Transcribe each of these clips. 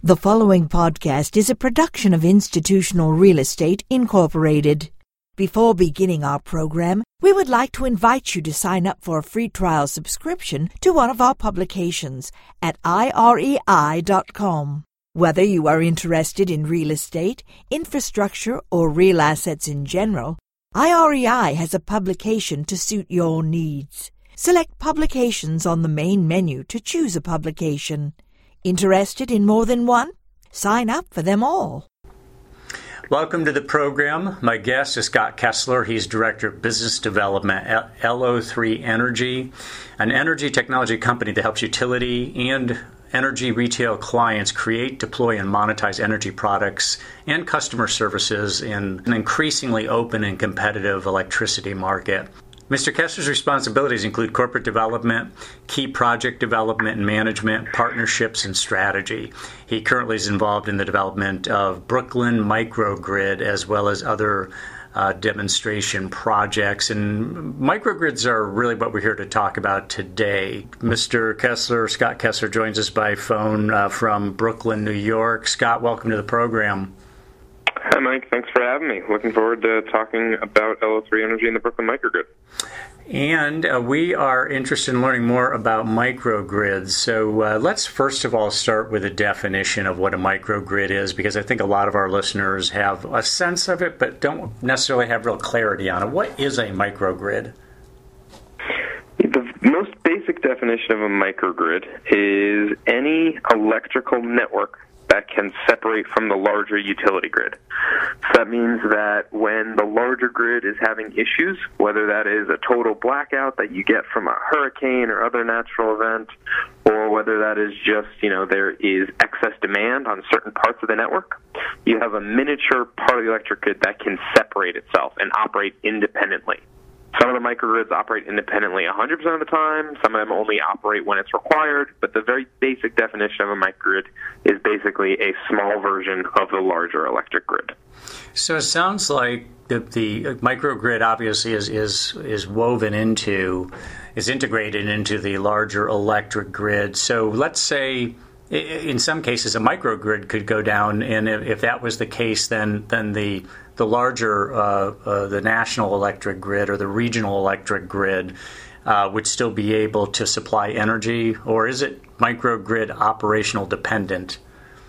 The following podcast is a production of Institutional Real Estate Incorporated. Before beginning our program, we would like to invite you to sign up for a free trial subscription to one of our publications at irei.com. Whether you are interested in real estate, infrastructure, or real assets in general, IREI has a publication to suit your needs. Select Publications on the main menu to choose a publication. Interested in more than one? Sign up for them all. Welcome to the program. My guest is Scott Kessler. He's Director of Business Development at LO3 Energy, an energy technology company that helps utility and energy retail clients create, deploy, and monetize energy products and customer services in an increasingly open and competitive electricity market. Mr. Kessler's responsibilities include corporate development, key project development and management, partnerships, and strategy. He currently is involved in the development of Brooklyn Microgrid as well as other demonstration projects. And microgrids are really what we're here to talk about today. Mr. Kessler, Scott Kessler, joins us by phone from Brooklyn, New York. Scott, welcome to the program. Hi, Mike. Thanks for having me. Looking forward to talking about LO3 Energy and the Brooklyn Microgrid. And we are interested in learning more about microgrids. So let's first of all start with a definition of what a microgrid is, because I think a lot of our listeners have a sense of it, but don't necessarily have real clarity on it. What is a microgrid? The most basic definition of a microgrid is any electrical network that can separate from the larger utility grid. So that means that when the larger grid is having issues, whether that is a total blackout that you get from a hurricane or other natural event, or whether that is just, there is excess demand on certain parts of the network, you have a miniature part of the electric grid that can separate itself and operate independently. Some of the microgrids operate independently 100% of the time. Some of them only operate when it's required. But the very basic definition of a microgrid is basically a small version of the larger electric grid. So it sounds like the microgrid obviously is woven into, is integrated into the larger electric grid. So let's say in some cases a microgrid could go down, and if that was the case, then the larger, the national electric grid or the regional electric grid would still be able to supply energy, or is it microgrid operational dependent?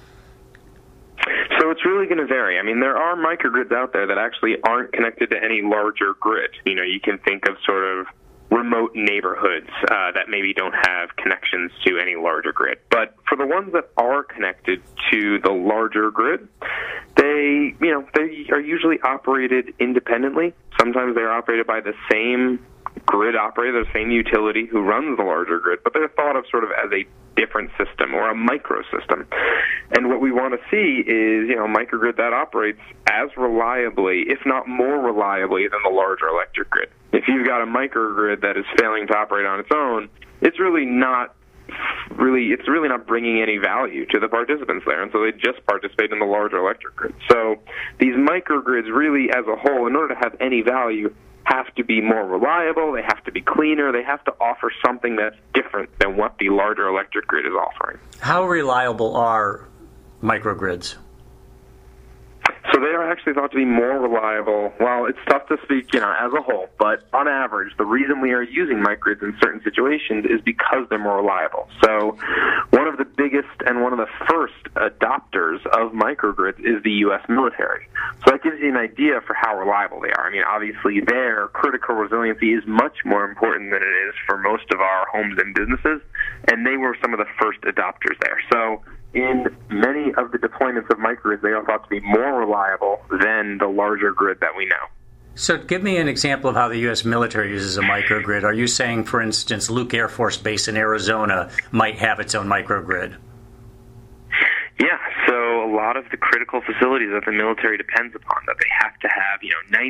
So it's really going to vary. I mean, there are microgrids out there that actually aren't connected to any larger grid. You can think of sort of remote neighborhoods that maybe don't have connections to any larger grid. But for the ones that are connected to the larger grid, they are usually operated independently. Sometimes they're operated by the same grid operator, the same utility who runs the larger grid, but they're thought of sort of as a different system or a microsystem. And what we want to see is, a microgrid that operates as reliably, if not more reliably, than the larger electric grid. If you've got a microgrid that is failing to operate on its own, it's really not bringing any value to the participants there, and so they just participate in the larger electric grid. So these microgrids really, as a whole, in order to have any value, have to be more reliable, they have to be cleaner, they have to offer something that's different than what the larger electric grid is offering. How reliable are microgrids? So they are actually thought to be more reliable. Well, it's tough to speak, as a whole, but on average, the reason we are using microgrids in certain situations is because they're more reliable. So one of the biggest and one of the first adopters of microgrids is the U.S. military. So that gives you an idea for how reliable they are. I mean, obviously, their critical resiliency is much more important than it is for most of our homes and businesses, and they were some of the first adopters there. So in many of the deployments of microgrids, they are thought to be more reliable than the larger grid that we know. So give me an example of how the U.S. military uses a microgrid. Are you saying, for instance, Luke Air Force Base in Arizona might have its own microgrid? Yeah, so a lot of the critical facilities that the military depends upon, that they have to have,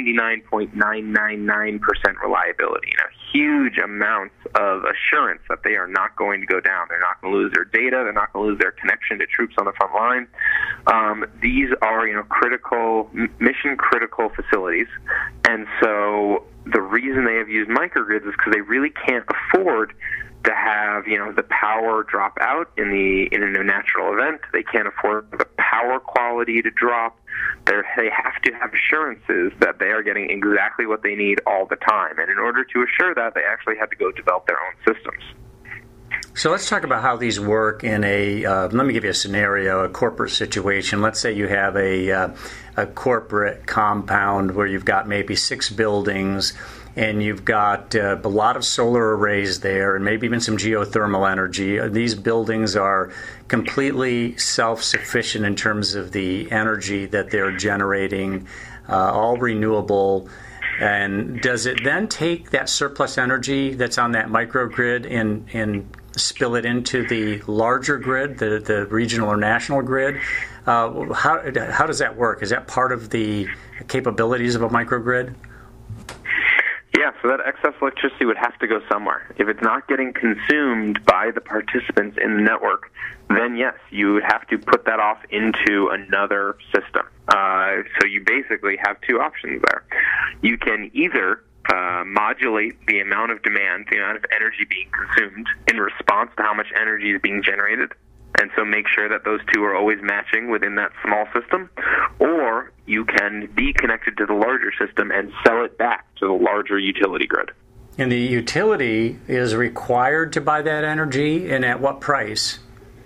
99.999% reliability, huge amounts of assurance that they are not going to go down. They're not going to lose their data. They're not going to lose their connection to troops on the front line. These are, critical, mission-critical facilities, and so the reason they have used microgrids is because they really can't afford to have, the power drop out in a natural event. They can't afford the power quality to drop. They have to have assurances that they are getting exactly what they need all the time. And in order to assure that, they actually had to go develop their own systems. So let's talk about how these work in let me give you a scenario, a corporate situation. Let's say you have a corporate compound where you've got maybe 6 buildings, and you've got a lot of solar arrays there and maybe even some geothermal energy. These buildings are completely self-sufficient in terms of the energy that they're generating, all renewable. And does it then take that surplus energy that's on that microgrid and spill it into the larger grid, the regional or national grid? How does that work? Is that part of the capabilities of a microgrid? Yeah, so that excess electricity would have to go somewhere. If it's not getting consumed by the participants in the network, then yes, you would have to put that off into another system. So you basically have 2 options there. You can either modulate the amount of demand, the amount of energy being consumed in response to how much energy is being generated, and so make sure that those 2 are always matching within that small system, or you can be connected to the larger system and sell it back to the larger utility grid. And the utility is required to buy that energy, and at what price?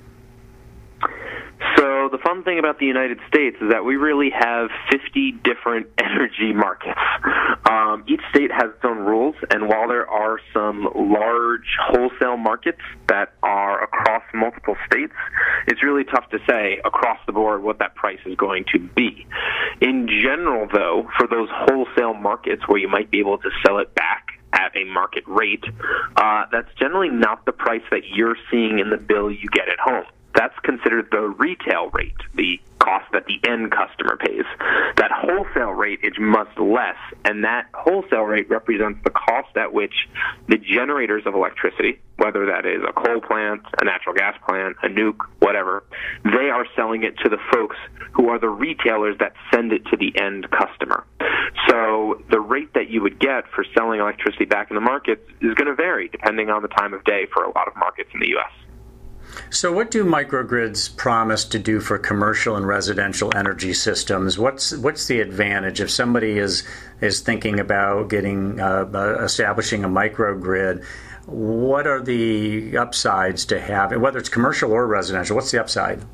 So the fun thing about the United States is that we really have 50 different energy markets. Each state has its own rules, and while there are some large wholesale markets that are across multiple states, it's really tough to say across the board what that price is going to be. In general, though, for those wholesale markets where you might be able to sell it back at a market rate, that's generally not the price that you're seeing in the bill you get at home. That's considered the retail rate, the cost that the end customer pays. That wholesale rate is much less, and that wholesale rate represents the cost at which the generators of electricity, whether that is a coal plant, a natural gas plant, a nuke, whatever, they are selling it to the folks who are the retailers that send it to the end customer. So the rate that you would get for selling electricity back in the markets is going to vary depending on the time of day for a lot of markets in the U.S. So what do microgrids promise to do for commercial and residential energy systems? What's the advantage if somebody is thinking about establishing a microgrid? What are the upsides to have, whether it's commercial or residential? What's the upside?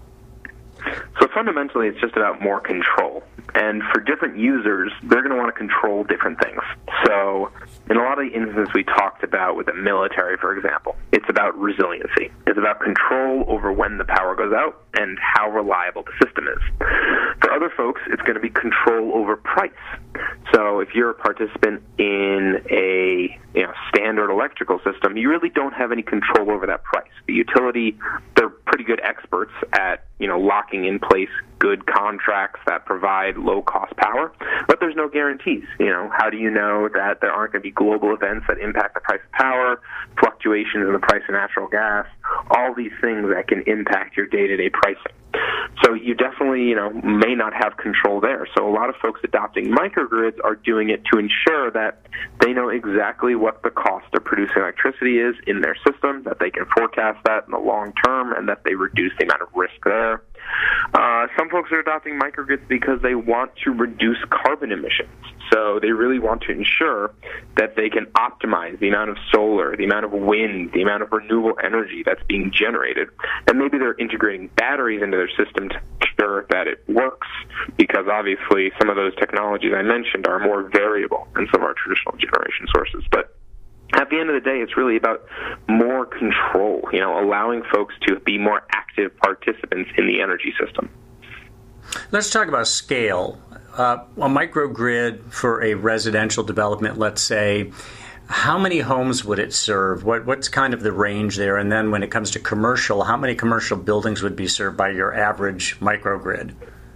So fundamentally, it's just about more control. And for different users, they're going to want to control different things. So in a lot of the instances we talked about with the military, for example, it's about resiliency. It's about control over when the power goes out and how reliable the system is. For other folks, it's going to be control over price. So if you're a participant in a standard electrical system, you really don't have any control over that price. The utility, they're pretty good experts at locking in place good contracts that provide low-cost power, but there's no guarantees. How do you know that there aren't going to be global events that impact the price of power, fluctuations in the price of natural gas, all these things that can impact your day-to-day pricing? So you definitely, may not have control there. So a lot of folks adopting microgrids are doing it to ensure that they know exactly what the cost of producing electricity is in their system, that they can forecast that in the long term, and that they reduce the amount of risk there. Some folks are adopting microgrids because they want to reduce carbon emissions. So they really want to ensure that they can optimize the amount of solar, the amount of wind, the amount of renewable energy that's being generated. And maybe they're integrating batteries into their system to ensure that it works, because obviously some of those technologies I mentioned are more variable than some of our traditional generation sources. But at the end of the day, it's really about more control, allowing folks to be more active participants in the energy system. Let's talk about scale. A microgrid for a residential development, let's say, how many homes would it serve? What's kind of the range there? And then when it comes to commercial, how many commercial buildings would be served by your average microgrid?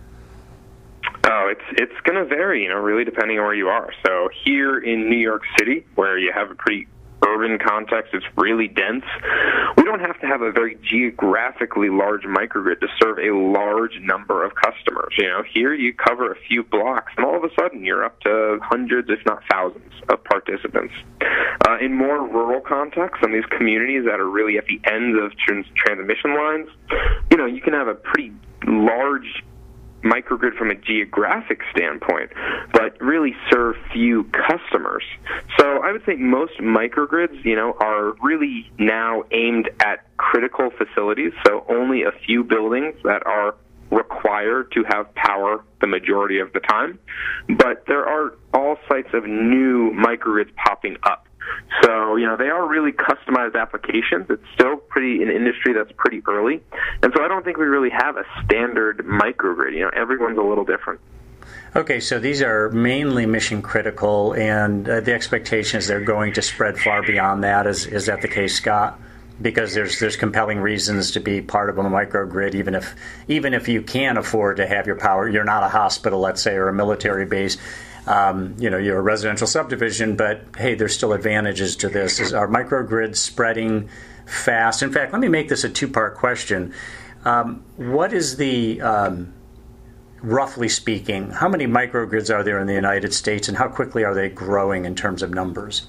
Oh, it's going to vary, really depending on where you are. So here in New York City, where you have a pretty urban urban context, it's really dense. We don't have to have a very geographically large microgrid to serve a large number of customers. Here you cover a few blocks, and all of a sudden you're up to hundreds, if not thousands, of participants. In more rural contexts, and these communities that are really at the ends of transmission lines, you can have a pretty large microgrid from a geographic standpoint, but really serve few customers. So I would say most microgrids, are really now aimed at critical facilities, so only a few buildings that are required to have power the majority of the time. But there are all sorts of new microgrids popping up. So, they are really customized applications. It's still an industry that's pretty early. And so I don't think we really have a standard microgrid. Everyone's a little different. Okay, so these are mainly mission critical, and the expectation is they're going to spread far beyond that. Is that the case, Scott? Because there's compelling reasons to be part of a microgrid, even if you can afford to have your power. You're not a hospital, let's say, or a military base. You're a residential subdivision, but hey, there's still advantages to this. Are microgrids spreading fast? In fact, let me make this a two-part question. What is the, roughly speaking, how many microgrids are there in the United States, and how quickly are they growing in terms of numbers?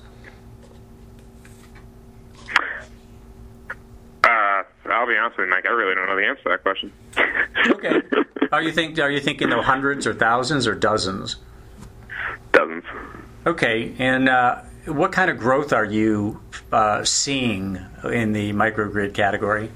I'll be honest with you, Mike. I really don't know the answer to that question. Okay. Are you thinking though hundreds or thousands or dozens? Dozens. Okay, and what kind of growth are you seeing in the microgrid category?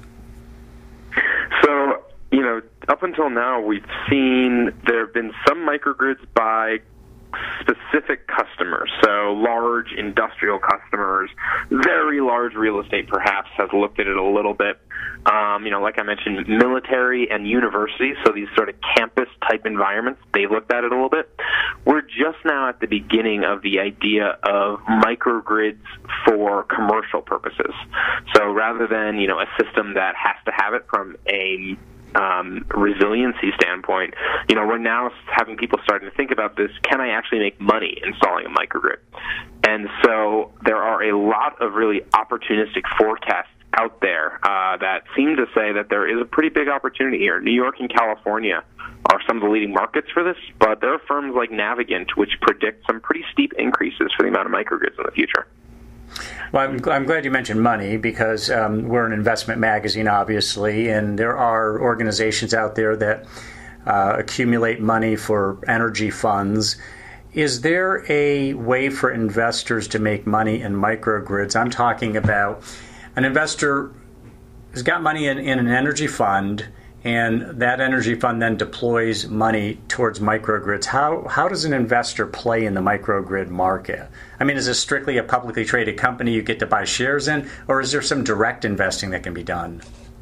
So, up until now, we've seen there have been some microgrids by specific customers. So large industrial customers, very large real estate perhaps has looked at it a little bit. Like I mentioned, military and universities, so these sort of campus-type environments, they looked at it a little bit. We're just now at the beginning of the idea of microgrids for commercial purposes. So rather than, a system that has to have it from a resiliency standpoint, we're now having people starting to think about this. Can I actually make money installing a microgrid? And so there are a lot of really opportunistic forecasts out there that seem to say that there is a pretty big opportunity here. New York and California are some of the leading markets for this, but there are firms like Navigant which predict some pretty steep increases for the amount of microgrids in the future. Well, I'm glad you mentioned money because we're an investment magazine, obviously, and there are organizations out there that accumulate money for energy funds. Is there a way for investors to make money in microgrids? I'm talking about an investor has got money in an energy fund, and that energy fund then deploys money towards microgrids. How does an investor play in the microgrid market? I mean, is this strictly a publicly traded company you get to buy shares in, or is there some direct investing that can be done?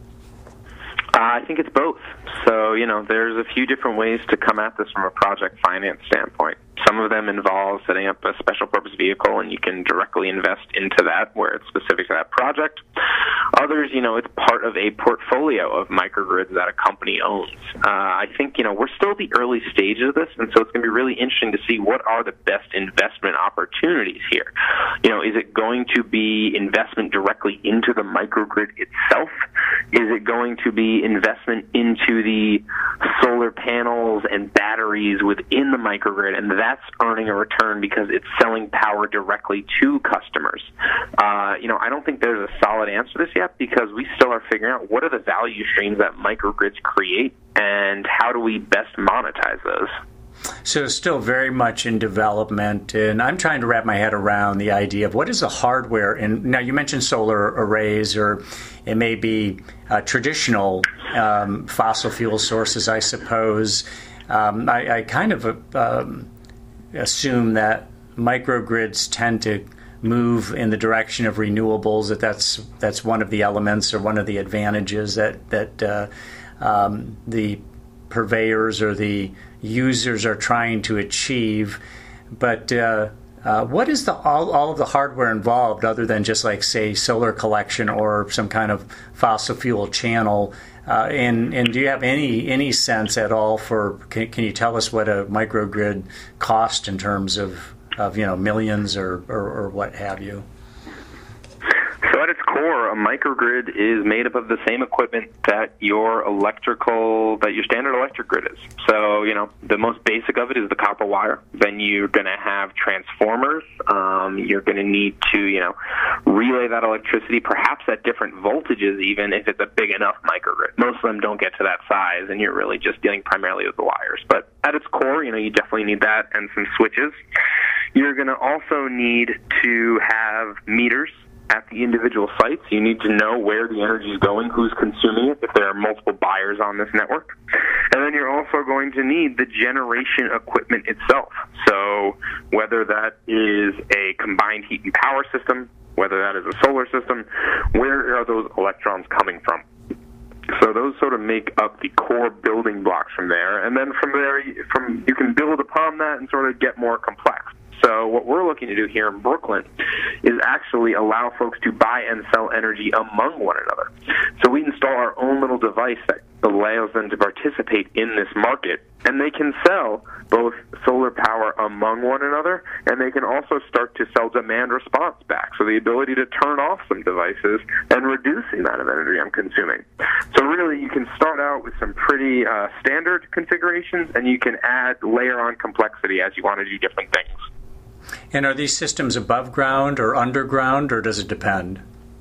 I think it's both. So, there's a few different ways to come at this from a project finance standpoint. Some of them involve setting up a special purpose vehicle, and you can directly invest into that where it's specific to that project. Others, it's part of a portfolio of microgrids that a company owns. I think, we're still at the early stages of this, and so it's going to be really interesting to see what are the best investment opportunities here. Is it going to be investment directly into the microgrid itself? Is it going to be investment into the solar panels and batteries within the microgrid, and that's earning a return because it's selling power directly to customers? I don't think there's a solid answer to this yet because we still are figuring out what are the value streams that microgrids create and how do we best monetize those. So it's still very much in development, and I'm trying to wrap my head around the idea of what is the hardware. And now you mentioned solar arrays, or it may be traditional fossil fuel sources, I suppose. I kind of assume that microgrids tend to move in the direction of renewables. That's one of the elements or one of the advantages that the purveyors or the users are trying to achieve. But what is all of the hardware involved other than just like, say, solar collection or some kind of fossil fuel channel? And do you have any sense at all for, can you tell us what a microgrid cost in terms of millions or what have you? core, a microgrid is made up of the same equipment that your standard electric grid is. So, the most basic of it is the copper wire. Then you're going to have transformers. You're going to need to, relay that electricity, perhaps at different voltages, even if it's a big enough microgrid. Most of them don't get to that size, and you're really just dealing primarily with the wires. But at its core, you definitely need that and some switches. You're going to also need to have meters at the individual sites. You need to know where the energy is going, who's consuming it, if there are multiple buyers on this network. And then you're also going to need the generation equipment itself. So whether that is a combined heat and power system, whether that is a solar system, where are those electrons coming from? So those sort of make up the core building blocks from there. And then from there, you can build upon that and sort of get more complex. So what we're looking to do here in Brooklyn is actually allow folks to buy and sell energy among one another. So we install our own little device that allows them to participate in this market, and they can sell both solar power among one another, and they can also start to sell demand response back. So the ability to turn off some devices and reduce the amount of energy I'm consuming. So really, you can start out with some pretty standard configurations, and you can layer on complexity as you want to do different things. And are these systems above ground or underground, or does it depend?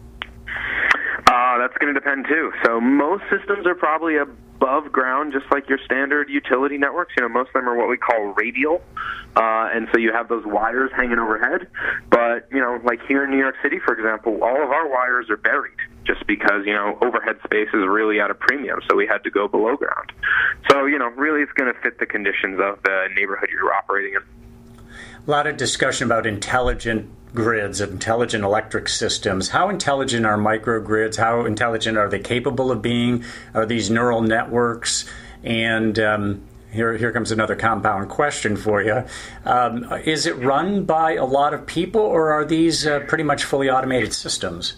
That's going to depend, too. So most systems are probably above ground, just like your standard utility networks. Most of them are what we call radial, and so you have those wires hanging overhead. But, like here in New York City, for example, all of our wires are buried just because, overhead space is really at a premium, so we had to go below ground. So, really it's going to fit the conditions of the neighborhood you're operating in. A lot of discussion about intelligent grids, intelligent electric systems. How intelligent are microgrids? How intelligent are they capable of being? Are these neural networks? And here comes another compound question for you. Is it run by a lot of people, or are these pretty much fully automated systems?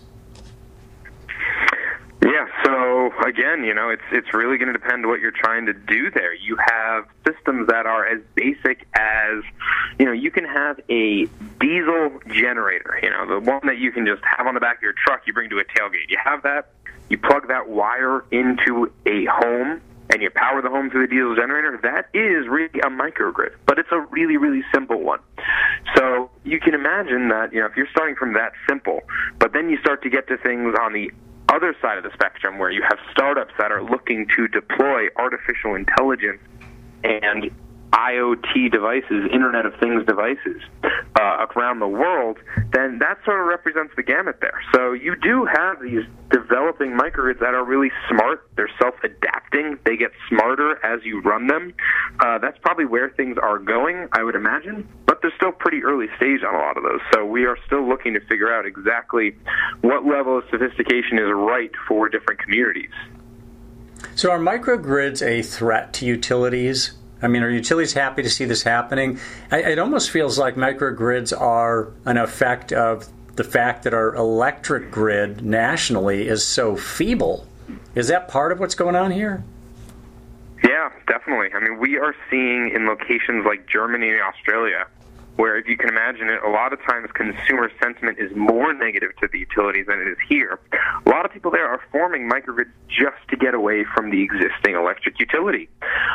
Yeah, so again, it's really going to depend what you're trying to do there. You have systems that are as basic as, you can have a diesel generator, the one that you can just have on the back of your truck, you bring to a tailgate. You have that, you plug that wire into a home, and you power the home through the diesel generator. That is really a microgrid, but it's a really, really simple one. So you can imagine that, if you're starting from that simple, but then you start to get to things on the other side of the spectrum where you have startups that are looking to deploy artificial intelligence and IoT devices, Internet of Things devices, around the world, then that sort of represents the gamut there. So you do have these developing microgrids that are really smart. They're self-adapting. They get smarter as you run them. That's probably where things are going, I would imagine. But they're still pretty early stage on a lot of those. So we are still looking to figure out exactly what level of sophistication is right for different communities. So are microgrids a threat to utilities? I mean, are utilities happy to see this happening? It almost feels like microgrids are an effect of the fact that our electric grid nationally is so feeble. Is that part of what's going on here? Yeah, definitely. I mean, we are seeing in locations like Germany and Australia, where if you can imagine it, a lot of times consumer sentiment is more negative to the utilities than it is here. A lot of people there are forming microgrids just to get away from the existing electric utility.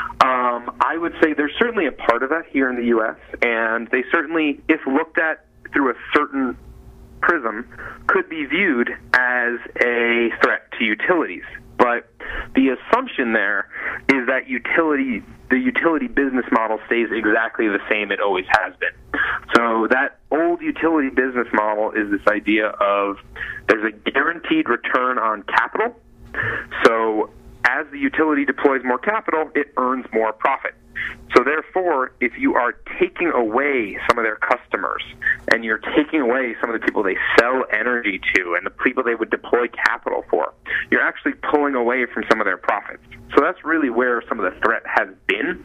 I would say there's certainly a part of that here in the U.S., and they certainly, if looked at through a certain prism, could be viewed as a threat to utilities. But the assumption there is that the utility business model stays exactly the same it always has been. So that old utility business model is this idea of there's a guaranteed return on capital. So as the utility deploys more capital, it earns more profit. So therefore, if you are taking away some of their customers and you're taking away some of the people they sell energy to and the people they would deploy capital for, you're actually pulling away from some of their profits. So that's really where some of the threat has been.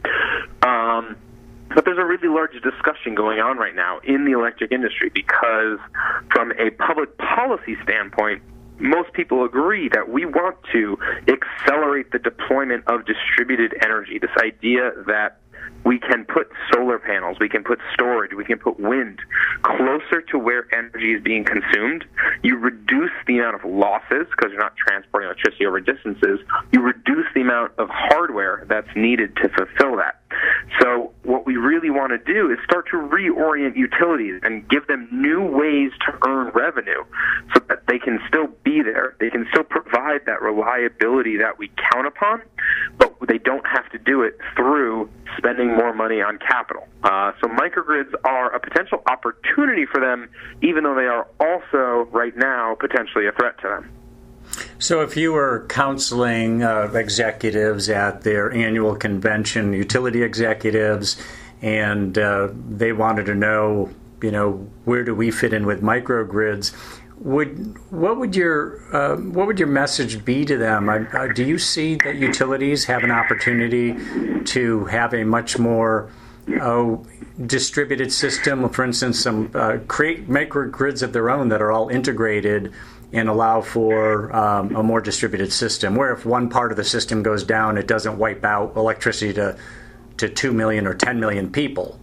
But there's a really large discussion going on right now in the electric industry because from a public policy standpoint, most people agree that we want to accelerate the deployment of distributed energy, this idea that we can put solar panels, we can put storage, we can put wind closer to where energy is being consumed. You reduce the amount of losses because you're not transporting electricity over distances. You reduce the amount of hardware that's needed to fulfill that. So what we really want to do is start to reorient utilities and give them new ways to earn revenue so that they can still be there. They can still provide that reliability that we count upon, but they don't have to do it through spending more money on capital. So microgrids are a potential opportunity for them, even though they are also, right now, potentially a threat to them. So if you were counseling executives at their annual convention, utility executives, and they wanted to know, where do we fit in with microgrids, what would your message be to them? Do you see that utilities have an opportunity to have a much more distributed system? For instance, create microgrids of their own that are all integrated and allow for a more distributed system, where if one part of the system goes down, it doesn't wipe out electricity to 2 million or 10 million people.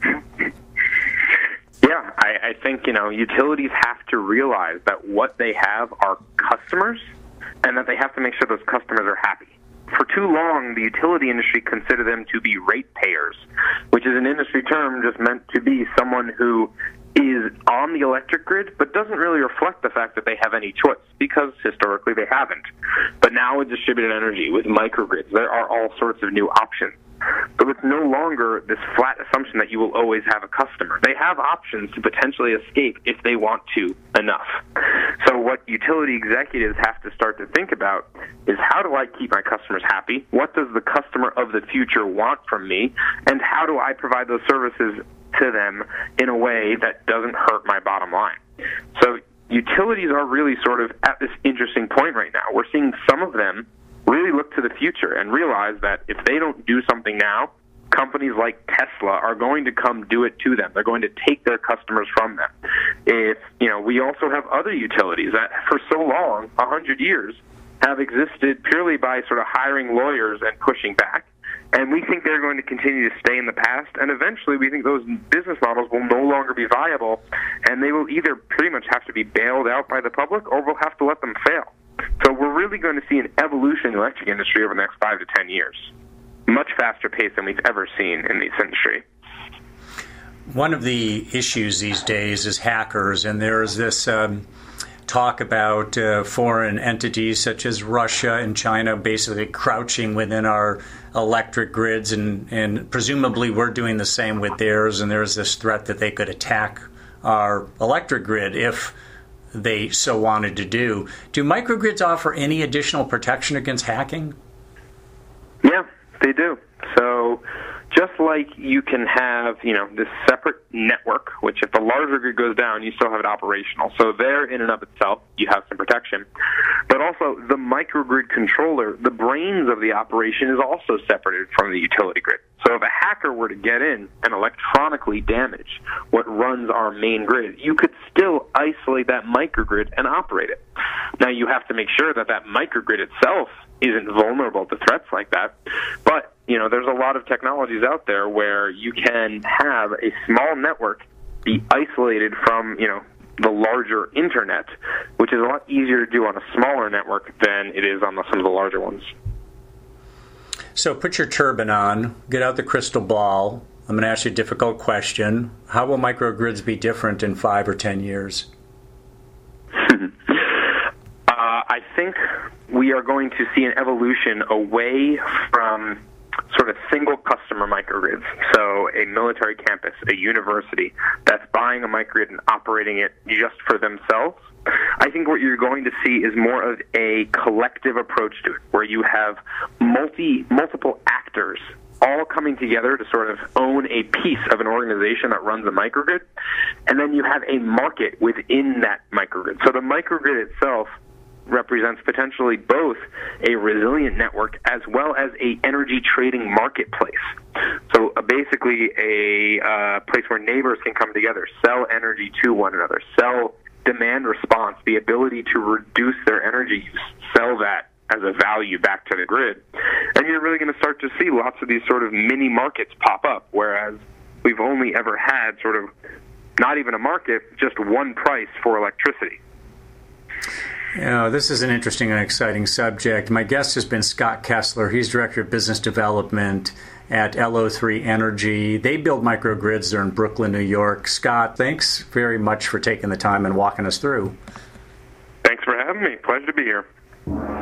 Yeah, I think, utilities have to realize that what they have are customers and that they have to make sure those customers are happy. For too long, the utility industry considered them to be ratepayers, which is an industry term just meant to be someone who is on the electric grid, but doesn't really reflect the fact that they have any choice, because historically they haven't. But now with distributed energy, with microgrids, there are all sorts of new options. So it's no longer this flat assumption that you will always have a customer. They have options to potentially escape if they want to enough. So what utility executives have to start to think about is, how do I keep my customers happy? What does the customer of the future want from me? And how do I provide those services to them in a way that doesn't hurt my bottom line? So utilities are really sort of at this interesting point right now. We're seeing some of them really look to the future and realize that if they don't do something now, companies like Tesla are going to come do it to them. They're going to take their customers from them. We also have other utilities that for so long, 100 years, have existed purely by sort of hiring lawyers and pushing back. And we think they're going to continue to stay in the past, and eventually we think those business models will no longer be viable, and they will either pretty much have to be bailed out by the public, or we'll have to let them fail. So we're really going to see an evolution in the electric industry over the next 5 to 10 years, much faster pace than we've ever seen in this industry. One of the issues these days is hackers, and there's this talk about foreign entities such as Russia and China basically crouching within our electric grids, and presumably we're doing the same with theirs, and there's this threat that they could attack our electric grid if they so wanted to do. Do microgrids offer any additional protection against hacking? Yeah, they do. So just like you can have, this separate network, which if the larger grid goes down, you still have it operational. So there, in and of itself, you have some protection. But also, the microgrid controller, the brains of the operation, is also separated from the utility grid. So if a hacker were to get in and electronically damage what runs our main grid, you could still isolate that microgrid and operate it. Now, you have to make sure that that microgrid itself isn't vulnerable to threats like that. But, there's a lot of technologies out there where you can have a small network be isolated from, the larger internet, which is a lot easier to do on a smaller network than it is on some of the larger ones. So put your turban on, get out the crystal ball. I'm going to ask you a difficult question. How will microgrids be different in 5 or 10 years? I think we are going to see an evolution away from sort of single customer microgrids. So a military campus, a university that's buying a microgrid and operating it just for themselves. I think what you're going to see is more of a collective approach to it, where you have multiple actors all coming together to sort of own a piece of an organization that runs a microgrid, and then you have a market within that microgrid. So the microgrid itself represents potentially both a resilient network as well as a energy trading marketplace. So basically a place where neighbors can come together, sell energy to one another, sell demand response, the ability to reduce their energy use, sell that as a value back to the grid. And you're really going to start to see lots of these sort of mini markets pop up, whereas we've only ever had sort of not even a market, just one price for electricity. This is an interesting and exciting subject. My guest has been Scott Kessler. He's Director of Business Development at LO3 Energy. They build microgrids. They're in Brooklyn, New York. Scott, thanks very much for taking the time and walking us through. Thanks for having me. Pleasure to be here.